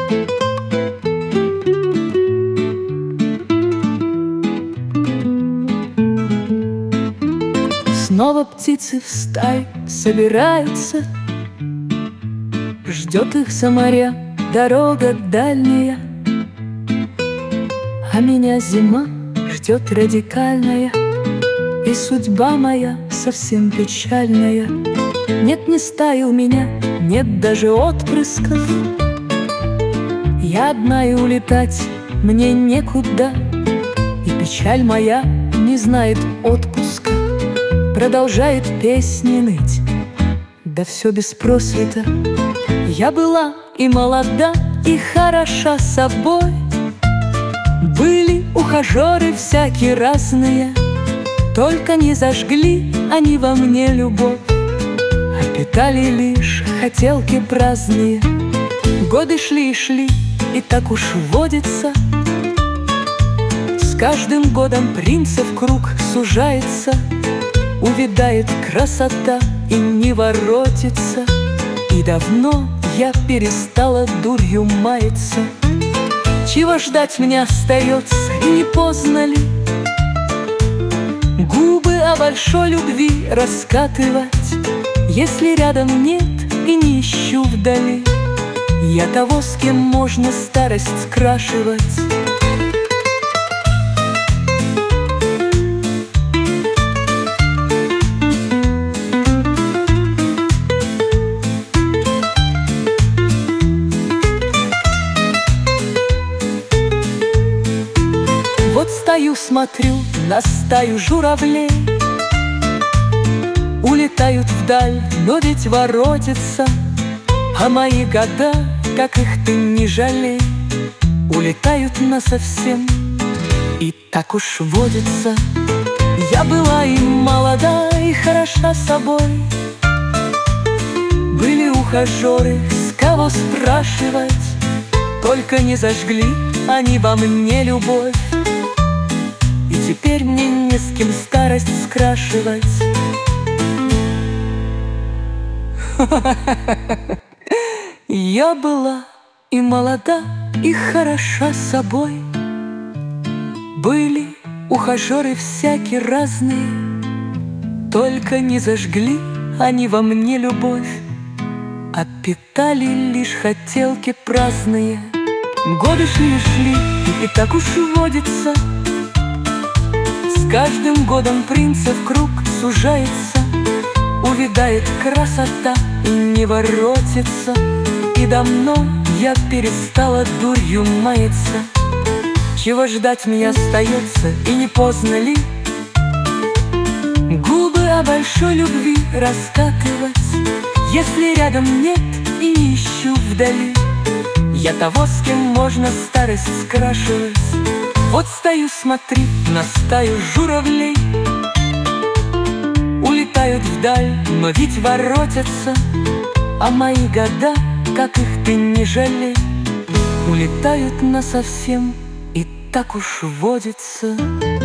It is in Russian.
Снова птицы в стае собираются, ждет их за моря дорога дальняя, а меня зима ждет радикальная, и судьба моя совсем печальная. Нет ни стаи у меня, нет даже отпрысков. Я одна, и улетать мне некуда, и печаль моя не знает отпуска. Продолжает песни ныть, да все без просвета. Я была и молода, и хороша собой. Были ухажеры всякие разные, только не зажгли они во мне любовь, а питали лишь хотелки праздные. Годы шли и шли, и так уж водится. С каждым годом принцев круг сужается, увядает красота и не воротится. И давно я перестала дурью маяться. Чего ждать мне остается, и не поздно ли губы о большой любви раскатывать, если рядом нет и не ищу вдали я того, с кем можно старость скрашивать? Вот стою, смотрю на стаю журавлей, улетают вдаль, но ведь воротятся. А мои года, как их ты не жалей, улетают насовсем, и так уж водится. Я была и молода, и хороша собой. Были ухажеры, с кого спрашивать, только не зажгли они во мне любовь. И теперь мне не с кем старость скрашивать. Я была и молода, и хороша собой. Были ухажеры всякие разные, только не зажгли они во мне любовь, а питали лишь хотелки праздные. Годы шли и шли, и так уж водится. С каждым годом принцев круг сужается, увядает красота и не воротится. И давно я перестала дурью маяться. Чего ждать мне остается, и не поздно ли губы о большой любви раскатывать, если рядом нет и не ищу вдали я того, с кем можно старость скрашивать? Вот стою, смотри на стаю журавлей, улетают вдаль, но ведь воротятся. А мои года, как их ты не жалей, улетают насовсем, и так уж водится.